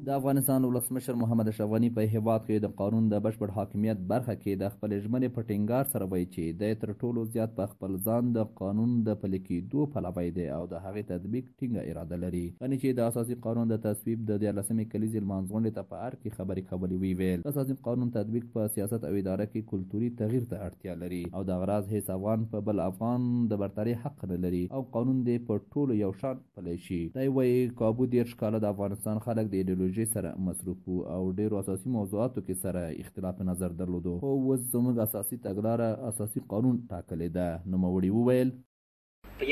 د افغانستان ولسمشر محمد اشرف غني په هیواد کې د قانون د بشپړ حاکمیت برخه کې د خپل ژمنې په ټینګار سره وایي چې د تر ټولو زیات په خپل ځان د قانون د پلي کېدو پلوی دی او د هغې تطبیق ټینګه اراده لري. غني چې د اساسي قانون د تصویب د 14مې کلیزې لمانځغونډې ته په اړه کې خبرې کولې ویل د اساسي قانون تطبیق په سیاست او اداره کې کلتوري تغییر ته اړتیا لري او د غراض هیڅ افغان په بل افغان د برتري حق نه لري او قانون دی په ټولو یو شان پلی شي. دی وایي کابو 10 کاله د افغانستان خلک د ایډیولوژي سره مصروف او ډیرو اساسي موضوعاتو کې سره اختلاف نظر درلودو خو اوس زموږ اساسي تګلاره اساسي قانون ټاکلی ده. نوموړي وویل په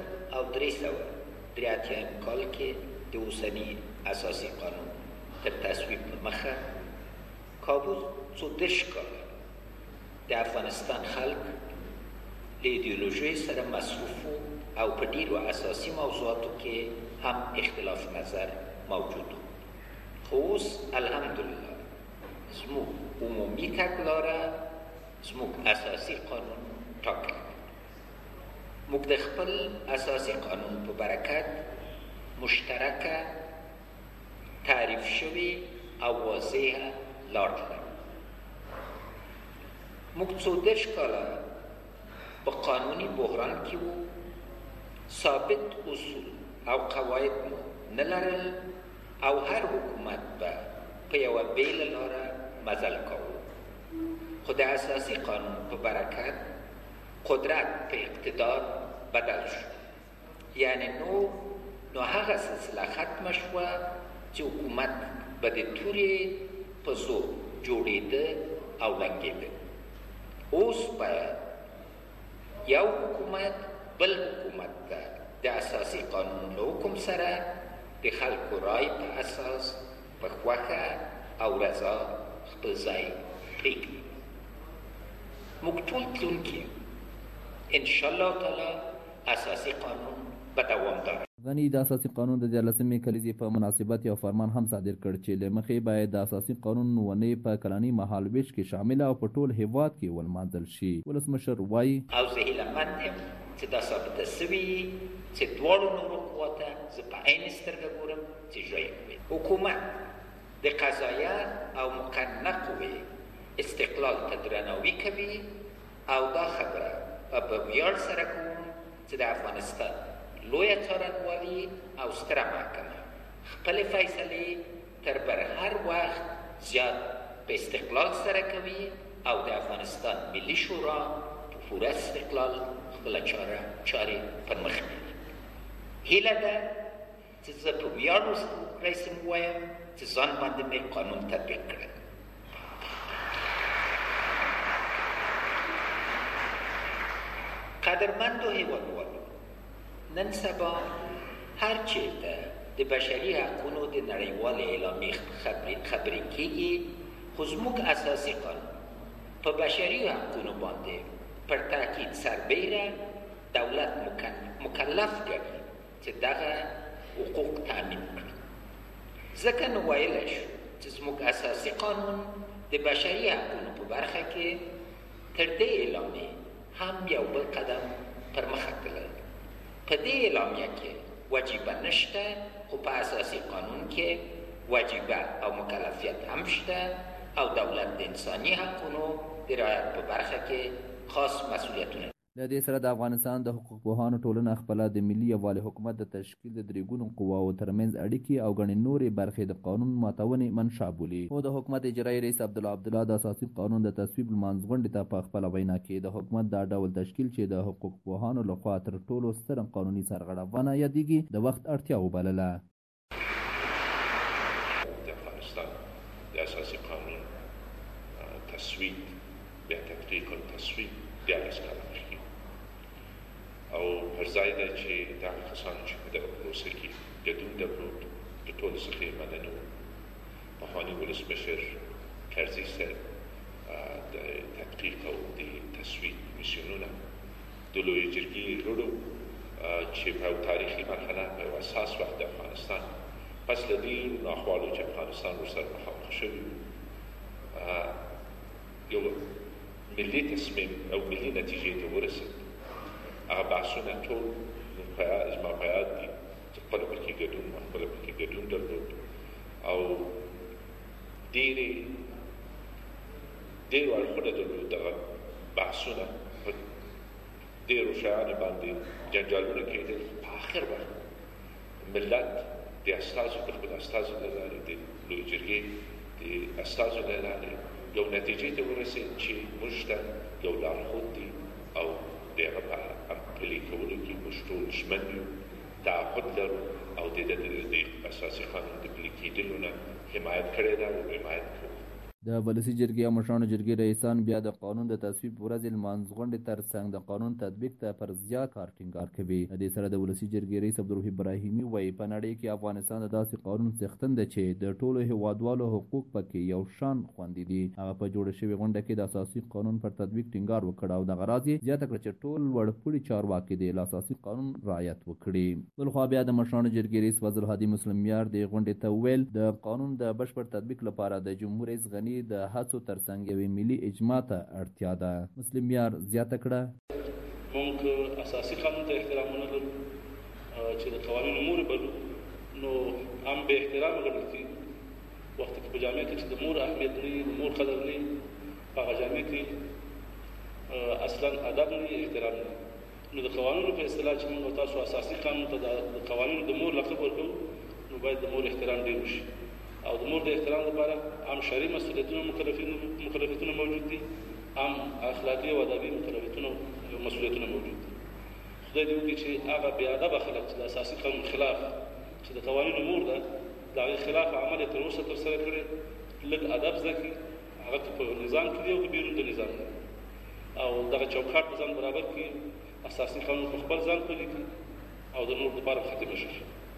1983 کال کې د اوسني اساسي قانون تر تصویب په مخه کابو 14 کاله د افغانستان خلک له ایډیولوژۍ سره مصروف او په ډیرو اساسي موضوعاتو کې هم اختلاف نظر موجود و. خو اوس الحمدلله زموږ عمومي تګلاره زموږ اساسي قانون ټاکلی. موږ د خپل اساسي قانون په برکت مشترکه تعریف شوې او واضحه لار لرو. موږ 14 کاله په قانوني بحران کې وو، ثابت اصول او قواعد مو نه لرل او هر حکومت به په یوه بیله لاره مزل کوو. خو د اساسي قانون په برکت قدرت په اقتدار بدل شو. یعنی نو هغه سلسله ختمه شوه چې حکومت به د تورې په زور جوړېده او لنګېده. اوس باید یو حکومت بل حکومت ته د اساسي قانون له حکم سره د خلکو رای په اساس په خوښه او رضا خپل ځای پرېږدي. موږ ټول تلونکي انشاءالله تعالی اساسي قانون به دوامدار. غني د اساسي قانون د 14مې کلیزې په مناسبت یو فرمان هم صادر کړ چې له مخې باید د اساسي قانون ونې په کلني مهالویش کې شامل او په ټول هیواد کې ولمانځل شي. ولسمشر وایي او زه هیلهمند یم چې دا ثابته سوي چې دواړو نورو قواته زه په عین سترګه ګورم چې ژویه کوي. حکومت د قضایه او مقننه قوې استقلال ته درناوي کوي او دا خبره په ویاړ سره کوم چې د افغانستان لویه څارنوالي او ستره محکمه خپلې فیصلې تر بر هر وخت زیات په استقلال سره کوي او د افغانستان ملي شورا په پوره استقلال خپله چارې پر مخ بیړي. هیله ده چې زه په ویاړ رئیسم ووایم چې ځان باندې مې قانون تطبیق کړی. قدرمندو هیوادوالو، نن سبا هر چیرته د بشري حقونو د نړیوالې اعلامیې خبرې کېږي خو زموږ اساسي قانون په بشري حقونو باندې پر تاکید سربیره دولت مکلف ګڼي چې دغه حقوق تامین کړي. ځکه نو ویلی شو چې زموږ اساسي قانون د بشري حقونو په برخه کې تر دې اعلامیې هم یو بل قدم پر مخه تللی. په دې اعلامیه کې وجیبه نشته خو په اساسي قانون کې وجیبه او مکلفیت هم شته او دولت د انساني حقونو د رعایت په برخه کې خاص مسؤلیتونه. له دې سره د افغانستان د حقوق پوهانو ټولنه خپله د ملي یووالي حکومت د تشکیل د درې قواو ترمنځ اړیکې او ګڼې نورې برخې د قانون ماتونې منشا بولي. خو د حکومت اجرایي رئیس عبدالله د اساسي قانون د تصویب لمانځغونډې ته په خپله وینا کې د حکومت دا ډول تشکیل چې د حقوق پوهانو لخوا تر ټولو ستره قانوني سرغړونه یادېږي د وخت اړتیا وبلله. د افغانستان د اساسي قانون تصویب یا تطبیق او تصویب 14 کاله مخکې او پر ځای ده چې دغه کسانو چې په دغه پروسه کې ګډون درلود د ټولو څخه یې مننه. پخواني ولسمشر کرزي صاحب د تحقیق او د تصویب میسیونونه د لویې جرګې غړو چې په تاریخي مرحله په یو اساس وخت د افغانستان پس له ډېرو ناخوالو چې افغانستان ورسره مخامخ شوي یو ملي تصمیم او ملي نتیجې ته ورسېد. هغه بحثونه ټول زما په یاد دي چې خپله پکې ګډون درلود او ډېرې ډېرو اړخونه درلود دغه بحثونه په ډېرو شیانو باندې جنجالونه کېدل. په آخر وخت ملت د استازو د خپل استازو له لارې د لویې جرګې د استازو له لارې یو نتیجې ته ورسېد چې موږ ته یو لارښود دی او د هغه په پلي کولو کې موږ ټول ژمن یو، تعهد لرو او د اساسي قانون د پلي کېدلو نه حمایت کړې ده او حمایت کوو. د ولسي جرګې او مشرانو جرګې رئیسان بیا د قانون د تصویب ورځې لمانځغونډې ترڅنګ د قانون تطبیق ته پر زیات کار ټینګار کوي. د دې سره د ولسي جرګې رئیس عبدالوهاب ابراهیمي وایي په نړۍ کې افغانستان د داسې قانون څښتن دی چې د ټولو هیوادوالو حقوق پکې یو شان خوندي دي. هغه په جوړه شوې غونډه کې د اساسي قانون پر تطبیق ټینګار وکړ او دغه راز یې زیاته کړه چې ټول وړپوړي چارواکي د اساسي قانون رعایت وکړي. بلخوا بیا د مشرانو جرګې رئیس فضل هادي مسلم یار د غونډې ته وویل د قانون د بشپړ تطبیق لپاره د جمهور رئیس غني د هڅو ترڅنګ یوې ملي اجماع ته اړتیا ده. مسلم یار زیاته کړه موږ اساسي قانون ته احترام نه لرو چې د قوانینو مور بلو نو هم به احترام ګڼل کېږي. وخت کې په جامع کې چې د مور اهمیت نه د مور قدر نه په هغه جامع کې اصلا ادب نه احترام نه نو د قوانینو په اصطلاح چې موږ تاسو اساسي قانون ته د قوانینو د مور لقب ورکوو نو باید د مور احترام ډېر وشي او د مور د احترام لپاره هم شرعي مسؤلیتونه مکلفیتونه موجود دي، هم اخلاقي او ادبي مسؤلیتونه موجود دي. خدای دې وکړي چې هغه بې ادبه خلک چې د اساسي قانون خلاف چې د قوانینو مور ده د هغې خلاف عمل یې تر اوسه ترسره کړی لږ ادب زده کړي، هغه که په نظام کې دی او که بیرون د نظام دی او دغه چوکاټ په ځان برابر کړي، اساسي قانون په خپل ځان پلي کړي او د نور لپاره ختمه شي.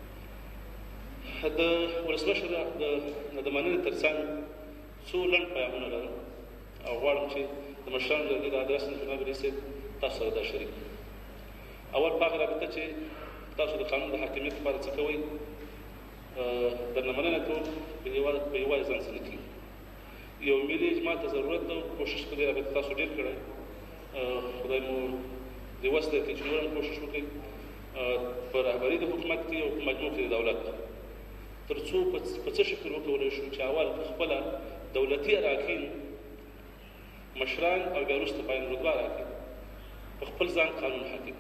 د ولسمشر د مننې ترڅنګ څو لنډ پیغامونه لرم او غواړم چې د مشرانو جرګې د ادرس نه جناب رئیس تاسو سره دا شریک کړم. اول په هغه رابطه چې تاسو د قانون د حاکمیت لپاره څه کوئ درنه مننه کوم. په یوازې ځان څه نه کېږي، یو ملي اجماع ته ضرورت ده. کوشش په دې رابطه تاسو ډېر کړی، خدای مو دې وس درکړي چې نور هم کوشش وکړئ په رهبري د حکومت کې او په مجموع کې د دولت تر څو په څه شکل وکولی شو چې اول خپله دولتي اراکین مشران او بیا وروسته پایین رتبه اراکین په خپل ځان قانون حاکم.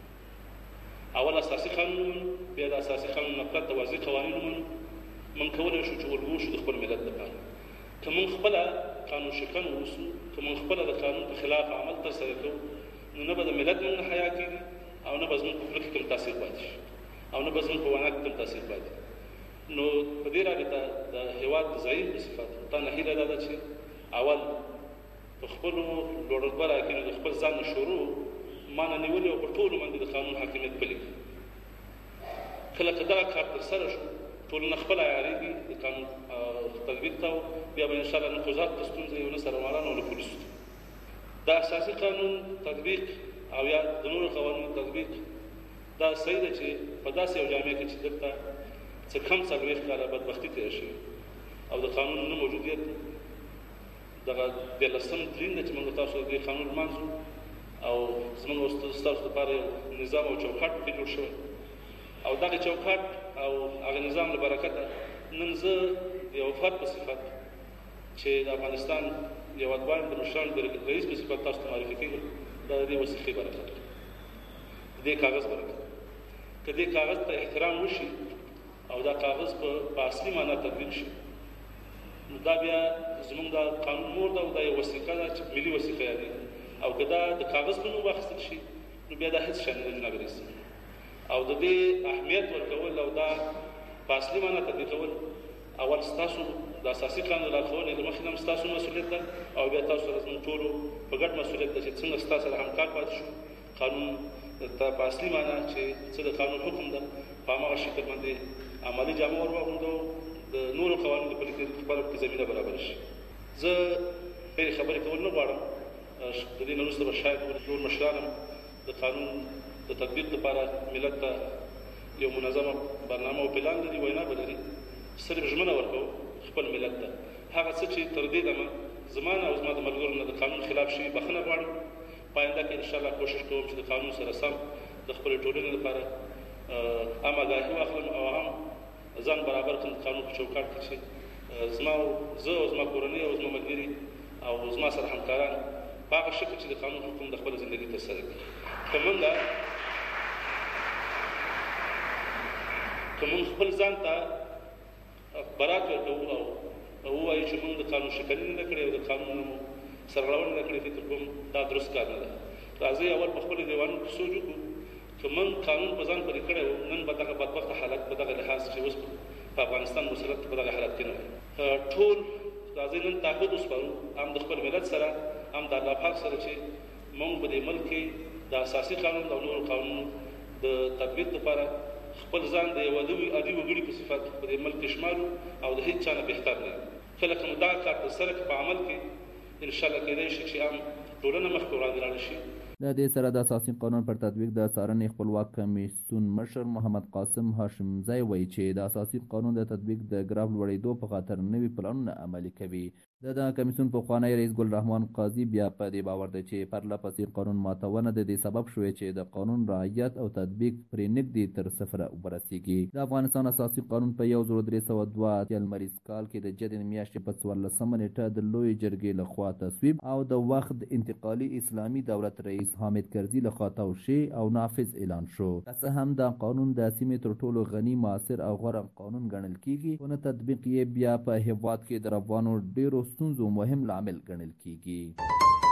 اول اساسي قانون ومنو، بیا د اساسي قانون نه پرته واضح قوانین ومنو. موږ کولی شو چې ولګو شو د خپل ملت لپاره. که موږ خپله قانون شکن واوسو، که موږ خپله د قانون په خلاف عمل ترسره کوو نو نه به د ملت موږ نه حیا کېږي او نه به زموږ په خوله کې کوم تاثیر پاتې شي او نه به زموږ په وینا کې کوم تاثیر پاتې. نو په دې رابطه د هېواد د ضعیف په صفت تا نه هیله دا ده چې اول په خپلو لوړرتبه راکینو د خپل ځان نه شروع مانه نیولې او په ټولو باندې د قانون حاکمیت پلي کړي. کله که دغه کار ترسره شو ټولنه خپله عیارېږي د قانون تطبیق ته، بیا به انشاءالله نه قضات ته ستونزه وي، نه سروالانو او نه پولیسو ته. د اساسي قانون تطبیق او یا د نورو قوانینو تطبیق دا صحیح ده چې په داسې یو جامعه کې چې دلته څه کم 40 کاله بدبختي تېره شوې او د قانون نه موجودیت دغه 13 تلین ده چې موږ تاسو د دې قانون لمانځو او زموږ ستاسو لپاره نظام او چوکاټ پکې جوړ شوی او دغه چوکاټ او هغه نظام له برکته نن زه یو فرد په صفت چې د افغانستان یو ادوان د مشرانو د رئیس په صفت تاسو ته معرفي کېږم دا د دې وثیقې برکت دی، د دې کاغذ برکت. که دې کاغذ ته احترام وشي او دا کاغذ په اصلي معنا تطبیق شي نو دا بیا زموږ د قانون مور ده او دا یو وثیقه ده چې ملي وثیقه یادېږي او که دا د کاغذ په نوم واخیستل شي نو بیا دا هېڅ شی نه ده جناب رئیس. او د دې اهمیت ورکول او دا په اصلي معنا تطبیقول اول ستاسو د اساسي قانون لارښوونې له مخې نه هم ستاسو مسؤلیت ده او بیا تاسو سره زموږ ټولو په ګډ مسؤلیت ده چې څنګه ستاسو سره همکار پاتې شو قانون ته په اصلي معنا چې څه د قانون حکم ده په هماغه شکل باندې عملي جامه ور واغوندو د نورو قوانینو د پلي کېدو لپاره پکې زمینه برابره شي. زه ډېرې خبرې کول نه غواړم، د دې نه وروسته به شاید نور مشران هم د قانون د تطبیق لپاره ملت ته یو منظمه برنامه او پلان لري، وینا به لري. صرف ژمنه ورکوو خپل ملت ته هغه څه چې تر دې دمه زما نه او زما د ملګرو نه د قانون خلاف شوي بخښنه غواړم. په آینده کې انشاءالله کوشش کوم چې د قانون سره سم د خپلې ټولنې لپاره هم آګاهي واخلم او هم ځان برابر کړم د قانون په چوکاټ کې چې زه او زما کورنۍ او زما ملګري او زما سره همکاران په هغه شکل چې د قانون حکم د خپل ژوندۍ ترسره کړي. که موږ خپل ځان ته برات ورکوو او ووایو چې موږ د قانون شکني نه کړې او د قانون سرغړونه نه کړې، فکر کوم دا درست کار نه ده. راځئ اول په خپلو دیوانونو کې سوچ وکړو که موږ قانون په ځان پورې کړی و، نن به دغه بدبخته حالت په دغه لحاظ چې اوس په افغانستان مسلط په دغه حالت کې نه وای. ټول راځئ نن تعهد وسپارو، هم د خپل ملت سره، هم د الله پاک سره، چې موږ په دې ملک کې د اساسي قانون او نورو قانونو د تطبیق لپاره خپل ځان د یو عادي وګړي په صفت په دې ملک کې شمارو او د هیڅ چا نه بهتر نه یو. کله که مو دغه کار ترسره کړو په عمل کې، انشاءالله کېدای شي چې هم ټولنه مخکې وړاندې لاړه شي. د دې سره د اساسي قانون پر تطبیق د څارنې خپلواک کمیسیون مشر محمد قاسم هاشمزی وایي چې د اساسي قانون د تطبیق د ګراف لوړېدو په خاطر نوي پلانونه عملي کوي. د کمیسیون پخوانی رئیس ګل رحمان قاضي بیا په دې باور دی چې پرله پسې قانون ماتونه د دې سبب شوې چې د قانون رعایت او تطبیق پرې نږدې تر صفره ورسیږي. د افغانستان اساسي قانون په 1302 لمریز کال کې د جدن میاشتې په 14 نیټه د لوی جرګې لخوا تصویب او د وخت انتقالي اسلامي دولت رئیس حامد کرزي لخوا توشیح او نافذ اعلان شو. که هم دا قانون د سیمې تر ټولو غني، معاصر او غوره قانون ګڼل کیږي، خو نه تطبیق یې بیا په هیواد کې د روانو ډیرو ستونزو مهم لامل ګڼل کیږي.